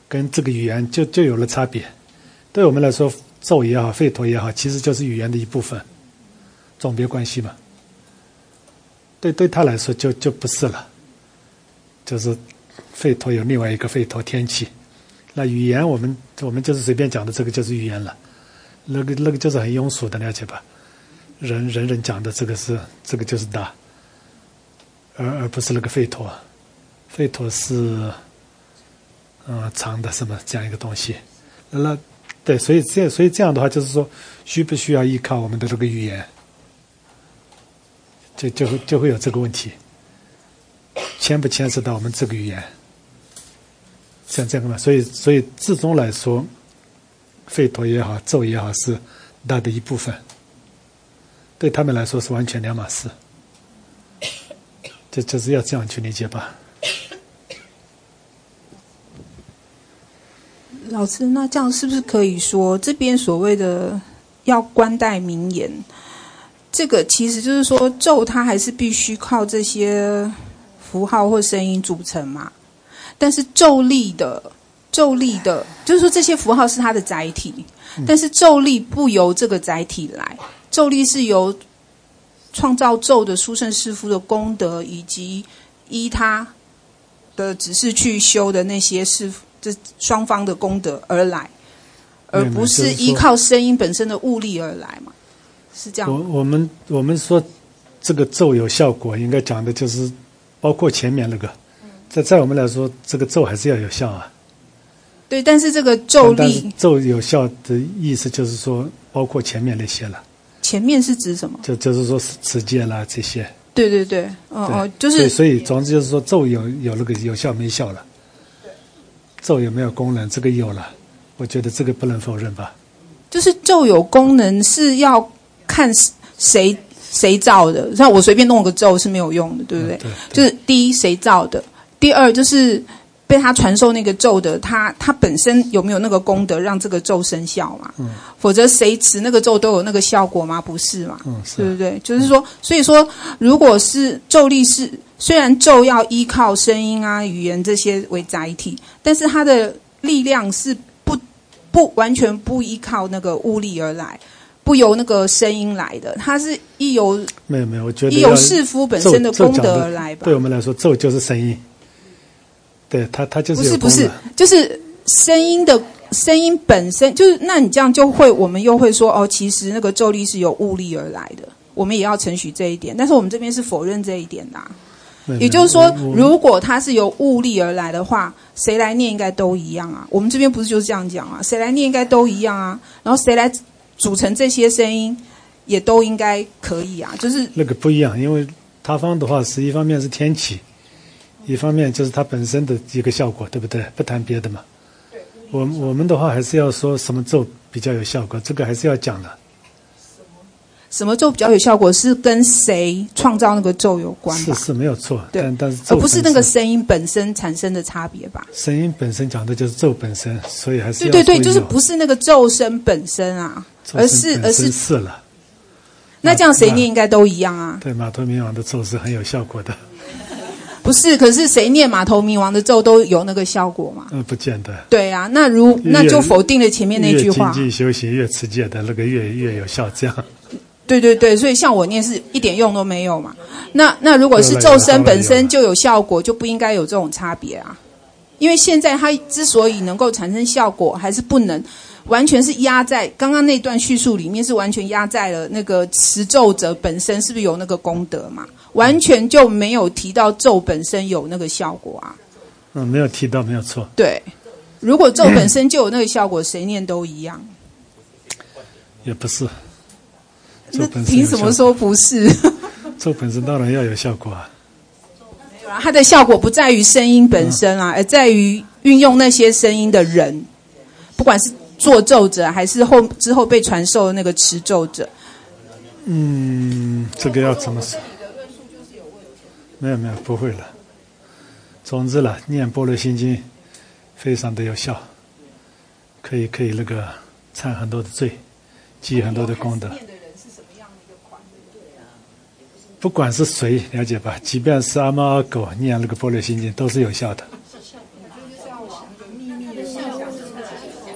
跟这个语言就就有了差别。对我们来说，咒也好，吠陀也好，其实就是语言的一部分，种别关系嘛。对对他来说就就不是了，就是吠陀有另外一个吠陀天气，那语言我们我们就是随便讲的，这个就是语言了，那个那个就是很庸俗的，了解吧？人人人讲的这个是这个就是大，而而不是那个吠陀，吠陀是嗯、呃、长的什么这样一个东西，那对，所以这所以这样的话就是说，需不需要依靠我们的这个语言？就就会就会有这个问题，牵不牵涉到我们这个语言？像这样嘛，所以所以至终来说，吠陀也好，咒也好，是大的一部分，对他们来说是完全两码事，就就是要这样去理解吧。 老师，那这样是不是可以说，这边所谓的要观待名言？这个其实就是说，咒它还是必须靠这些符号或声音组成嘛。但是咒力的咒力的，就是说这些符号是它的载体，但是咒力不由这个载体来，咒力是由创造咒的殊胜师父的功德，以及依他的指示去修的那些师父，这双方的功德而来，而不是依靠声音本身的物力而来嘛。是这样。 我我们我们说这个咒有效果，应该讲的就是包括前面那个，在在我们来说，这个咒还是要有效啊。 对，但是这个咒力， 但是咒有效的意思就是说，包括前面那些了。 前面是指什么？ 就就是说持戒啦这些。 对对对，哦哦，就是所以所以总之就是说，咒有有那个有效没效了。咒有没有功能？这个有了，我觉得这个不能否认吧。 就是咒有功能是要看谁谁造的，像我随便弄个咒是没有用的，对不对？ 嗯、对对就是第一谁造的，第二就是被他传授那个咒的，他他本身有没有那个功德让这个咒生效嘛？嗯，否则谁持那个咒都有那个效果吗？不是嘛？ 嗯，是对不对？就是说，所以说，如果是咒力是虽然咒要依靠声音啊、语言这些为载体，但是它的力量是不不完全不依靠那个物力而来。不由那个声音来的，它是一由没有没有，我觉得一由士夫本身的功德而来吧。 对我们来说，咒就是声音，对它它就是有不是不是，就是声音的声音本身就是，那你这样就会，我们又会说哦，其实那个咒力是由物力而来的，我们也要承许这一点，但是我们这边是否认这一点的、啊。也就是说，如果它是由物力而来的话，谁来念应该都一样啊。我们这边不是就是这样讲啊，谁来念应该都一样啊，然后谁来组成这些声音也都应该可以啊，就是那个不一样，因为他方的话是一方面是天气，一方面就是它本身的一个效果，对不对？不谈别的嘛。我我们的话还是要说什么咒比较有效果，这个还是要讲的。 什么咒比较有效果，是跟谁创造那个咒有关吧？ 是是没有错， 对， 但但是而不是那个声音本身产生的差别吧？ 声音本身讲的就是咒本身，所以还是要对对对，就是不是那个咒声本身啊，而是而是是了。 那这样谁念应该都一样啊？ 对，马头明王的咒是很有效果的。 不是，可是谁念马头明王的咒都有那个效果嘛？ 嗯，不见得。 对啊，那如那就否定了前面那句话。 越精进修行越持戒的那个越越有效，这样。 对对对，所以像我念是一点用都没有嘛。那那如果是咒声本身就有效果，就不应该有这种差别啊。因为现在它之所以能够产生效果，还是不能完全是压在刚刚那段叙述里面，是完全压在了那个持咒者本身是不是有那个功德嘛？完全就没有提到咒本身有那个效果啊。 嗯，没有提到，没有错。 对，如果咒本身就有那个效果，谁念都一样。 也不是。 那凭什么说不是？ 咒本身当然要有效果啊。 没有啊，它的效果不在于声音本身啊，嗯、而在于运用那些声音的人，不管是作咒者还是后之后被传授的那个持咒者。 嗯，这个要怎么说？没有没有，不会了。总之了，念般若心经非常的有效，可以可以那个忏很多的罪，积很多的功德。不管是谁，了解吧？即便是阿猫阿狗念那个般若心经，都是有效的。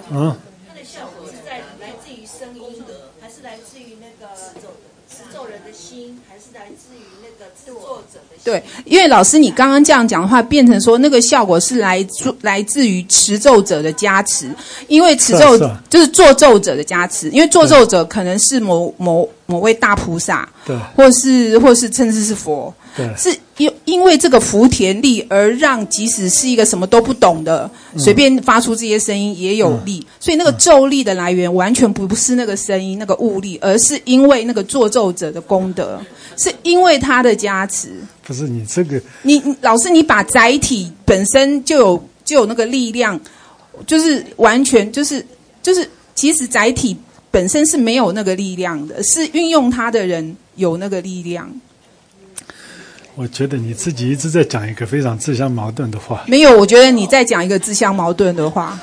嗯， 它的效果是在来自于声音的，还是来自于那个持咒人的心，还是来自于那个制作者的心？ 对，因为老师你刚刚这样讲的话，变成说那个效果是来自来自于持咒者的加持，因为持咒是啊就是作咒者的加持，因为作咒者可能是某某某位大菩萨， 对， 或是或是甚至是佛， 对， 是因因为这个福田力而让即使是一个什么都不懂的， 嗯、 随便发出这些声音也有力，嗯、所以那个咒力的来源完全不是那个声音那个物力，而是因为那个作咒者的功德，是因为他的加持。 不是你这个， 你老师，你把载体本身就有就有那个力量，就是完全就是就是，其实载体本身是没有那个力量的，是运用它的人有那个力量。 我觉得你自己一直在讲一个非常自相矛盾的话。 没有，我觉得你在讲一个自相矛盾的话。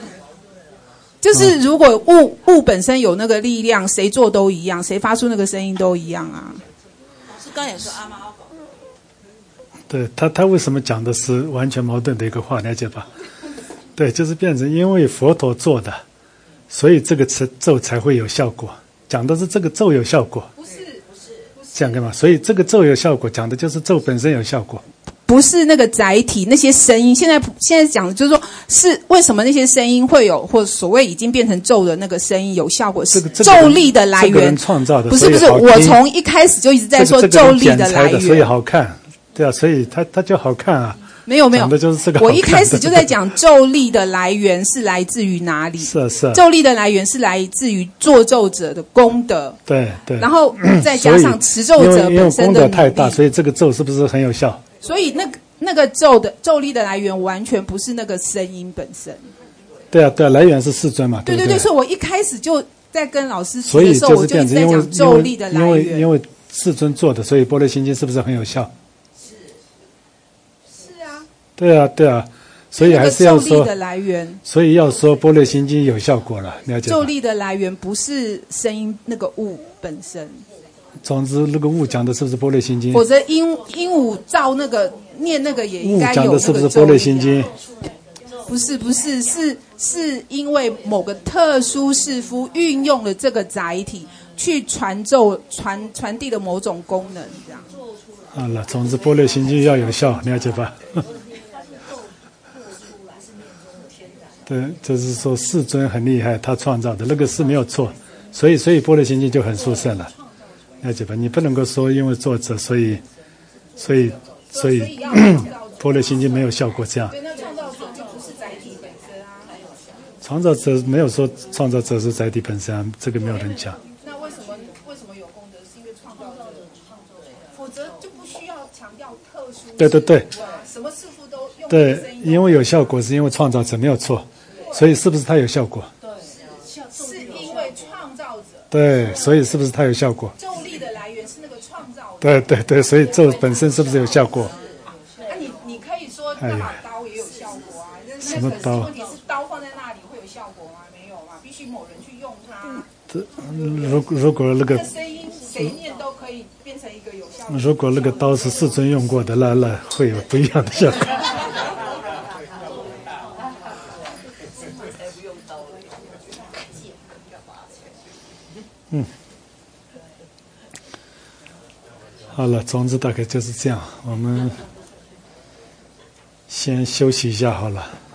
就是如果物物本身有那个力量，谁做都一样，谁发出那个声音都一样啊。 老师刚才也说阿妈阿狗。 对他，他为什么讲的是完全矛盾的一个话，了解吧？对，就是变成因为佛陀做的，所以这个词咒才会有效果。讲的是这个咒有效果， 不是不是不是这样干嘛？所以这个咒有效果，讲的就是咒本身有效果。 不是那个载体，那些声音。现在现在讲的就是说，是为什么那些声音会有，或所谓已经变成咒的那个声音有效果？是咒力的来源。 这个人创造的， 不是不是，我从一开始就一直在说咒力的来源， 所以好看。对啊，所以它它就好看啊。 没有没有， 讲的就是这个。 我一开始就在讲咒力的来源是来自于哪里？ 是啊是啊。 咒力的来源是来自于作咒者的功德。 对对。 然后再加上持咒者本身的功德太大，所以这个咒是不是很有效？ 所以那个那个咒的咒力的来源完全不是那个声音本身。 对啊对啊，来源是世尊嘛。对对对， 对所以我一开始就在跟老师提的时候，我就一直在讲咒力的来源。 因为因为世尊做的，所以般若心经是不是很有效？对啊，对啊，所以还是要说咒力的来源。 所以要说般若心经有效果了，了解吧？ 咒力的来源不是声音那个物本身。 总之，那个物讲的是不是般若心经？ 否则鹦鹦鹉照那个念那个也应该有那个咒力。 物讲的是不是般若心经？ 不是不是，是是因为某个特殊士夫运用了这个载体去传咒传传递了某种功能，这样。 好了，总之般若心经要有效，了解吧？对，就是说世尊很厉害，他创造的那个是没有错，所以所以般若心经就很殊胜了，了解吧？你不能够说因为作者，所以所以所以般若心经没有效果这样。 对，那创造者就不是载体本身啊。 创造者没有说创造者是载体本身啊，这个没有人讲。 那为什么为什么有功德？是因为创造者，否则就不需要强调特殊。 对对对。 什么师傅都用。 对，因为有效果是因为创造者没有错。所以是不是它有效果？ 对，是因为创造者。 对，所以是不是它有效果？ 咒力的来源是那个创造者。 对对对，所以咒本身是不是有效果？ 啊，你你可以说那把刀也有效果啊，那什么刀？ 问题是刀放在那里会有效果吗？没有嘛，必须某人去用它。 这如如果那个声音谁念都可以变成一个有效果。 如果那个刀是世尊用过的，那那会有不一样的效果。嗯，好了，总之大概就是这样，我们先休息一下好了。